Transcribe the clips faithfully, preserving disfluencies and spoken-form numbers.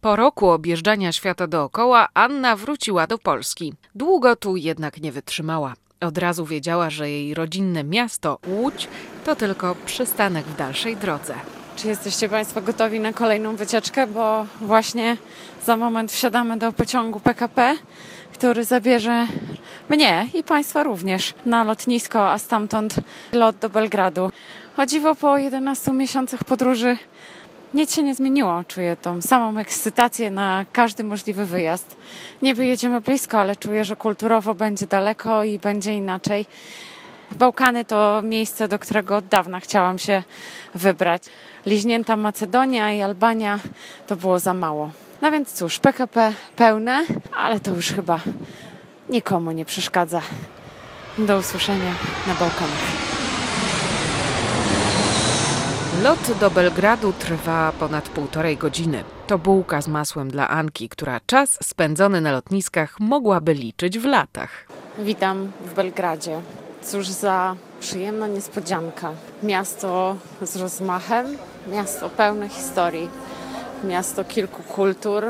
Po roku objeżdżania świata dookoła Anna wróciła do Polski. Długo tu jednak nie wytrzymała. Od razu wiedziała, że jej rodzinne miasto, Łódź, to tylko przystanek w dalszej drodze. Czy jesteście Państwo gotowi na kolejną wycieczkę? Bo właśnie za moment wsiadamy do pociągu P K P, który zabierze mnie i Państwa również na lotnisko, a stamtąd lot do Belgradu. O dziwo, po jedenastu miesiącach podróży nic się nie zmieniło. Czuję tą samą ekscytację na każdy możliwy wyjazd. Nie wyjedziemy blisko, ale czuję, że kulturowo będzie daleko i będzie inaczej. Bałkany to miejsce, do którego od dawna chciałam się wybrać. Liźnięta Macedonia i Albania to było za mało. No więc cóż, P K P pełne, ale to już chyba nikomu nie przeszkadza. Do usłyszenia na Bałkanach. Lot do Belgradu trwa ponad półtorej godziny. To bułka z masłem dla Anki, która czas spędzony na lotniskach mogłaby liczyć w latach. Witam w Belgradzie. Cóż za przyjemna niespodzianka. Miasto z rozmachem, miasto pełne historii, miasto kilku kultur,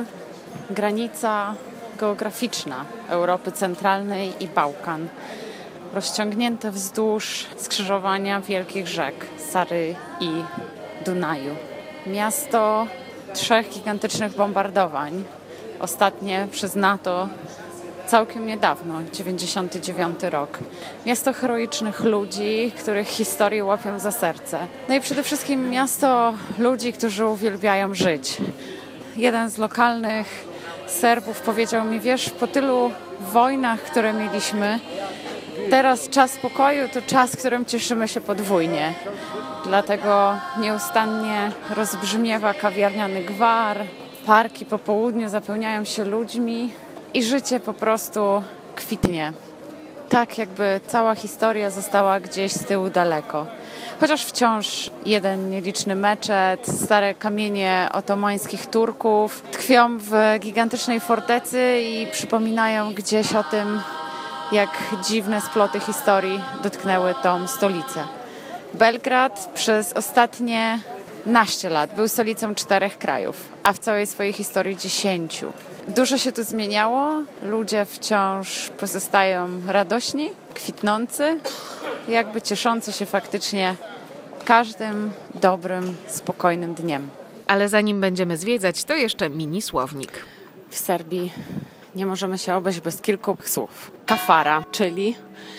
granica geograficzna Europy Centralnej i Bałkan, rozciągnięte wzdłuż skrzyżowania wielkich rzek Sary i Dunaju. Miasto trzech gigantycznych bombardowań, ostatnie przez NATO całkiem niedawno, dziewięćdziesiąty dziewiąty rok. Miasto heroicznych ludzi, których historie łapią za serce. No i przede wszystkim miasto ludzi, którzy uwielbiają żyć. Jeden z lokalnych Serbów powiedział mi, wiesz, po tylu wojnach, które mieliśmy, teraz czas spokoju to czas, którym cieszymy się podwójnie. Dlatego nieustannie rozbrzmiewa kawiarniany gwar, parki po południu zapełniają się ludźmi i życie po prostu kwitnie. Tak jakby cała historia została gdzieś z tyłu daleko. Chociaż wciąż jeden nieliczny meczet, stare kamienie otomańskich Turków tkwią w gigantycznej fortecy i przypominają gdzieś o tym, jak dziwne sploty historii dotknęły tą stolicę. Belgrad przez ostatnie naście lat był stolicą czterech krajów, a w całej swojej historii dziesięciu. Dużo się tu zmieniało, ludzie wciąż pozostają radośni, kwitnący, jakby cieszący się faktycznie każdym dobrym, spokojnym dniem. Ale zanim będziemy zwiedzać, to jeszcze mini słownik. W Serbii nie możemy się obejść bez kilku słów. Kafara, czyli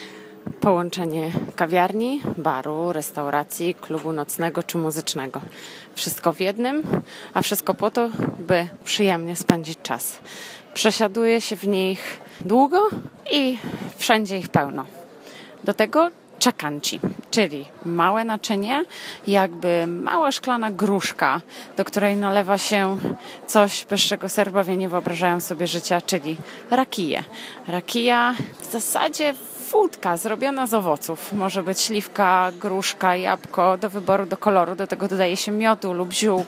połączenie kawiarni, baru, restauracji, klubu nocnego czy muzycznego. Wszystko w jednym, a wszystko po to, by przyjemnie spędzić czas. Przesiaduje się w nich długo i wszędzie ich pełno. Do tego czakanci, czyli małe naczynie, jakby mała szklana gruszka, do której nalewa się coś, bez czego Serbowie nie wyobrażają sobie życia, czyli rakije. Rakija w zasadzie wódka zrobiona z owoców. Może być śliwka, gruszka, jabłko, do wyboru, do koloru. Do tego dodaje się miodu lub ziół.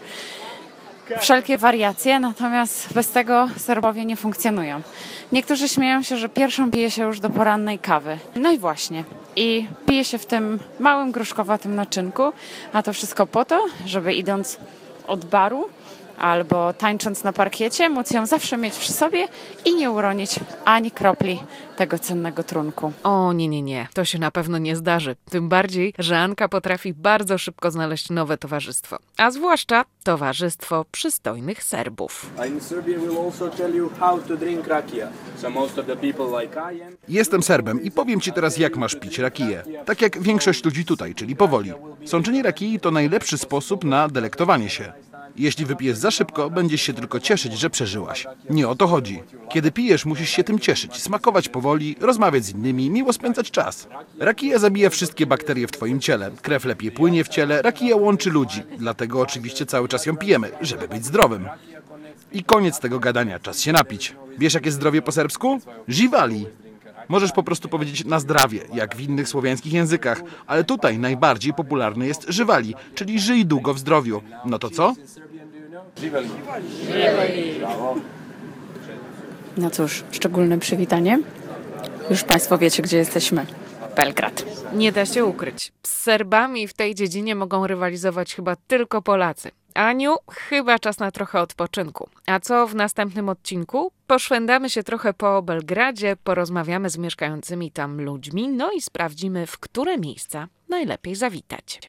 Wszelkie wariacje, natomiast bez tego Serbowie nie funkcjonują. Niektórzy śmieją się, że pierwszą pije się już do porannej kawy. No i właśnie. I pije się w tym małym gruszkowatym naczynku, a to wszystko po to, żeby idąc od baru albo tańcząc na parkiecie, móc ją zawsze mieć przy sobie i nie uronić ani kropli tego cennego trunku. O nie, nie, nie, to się na pewno nie zdarzy. Tym bardziej, że Anka potrafi bardzo szybko znaleźć nowe towarzystwo. A zwłaszcza towarzystwo przystojnych Serbów. Jestem Serbem i powiem Ci teraz, jak masz pić rakiję. Tak jak większość ludzi tutaj, czyli powoli. Sączenie rakii to najlepszy sposób na delektowanie się. Jeśli wypijesz za szybko, będziesz się tylko cieszyć, że przeżyłaś. Nie o to chodzi. Kiedy pijesz, musisz się tym cieszyć, smakować powoli, rozmawiać z innymi, miło spędzać czas. Rakija zabija wszystkie bakterie w Twoim ciele. Krew lepiej płynie w ciele, rakija łączy ludzi. Dlatego oczywiście cały czas ją pijemy, żeby być zdrowym. I koniec tego gadania, czas się napić. Wiesz, jakie zdrowie po serbsku? Żivali. Możesz po prostu powiedzieć na zdrowie, jak w innych słowiańskich językach, ale tutaj najbardziej popularny jest żywali, czyli żyj długo w zdrowiu. No to co? No cóż, szczególne przywitanie. Już Państwo wiecie, gdzie jesteśmy. Belgrad. Nie da się ukryć. Z Serbami w tej dziedzinie mogą rywalizować chyba tylko Polacy. Aniu, chyba czas na trochę odpoczynku. A co w następnym odcinku? Poszwędamy się trochę po Belgradzie, porozmawiamy z mieszkającymi tam ludźmi, no i sprawdzimy, w które miejsca najlepiej zawitać.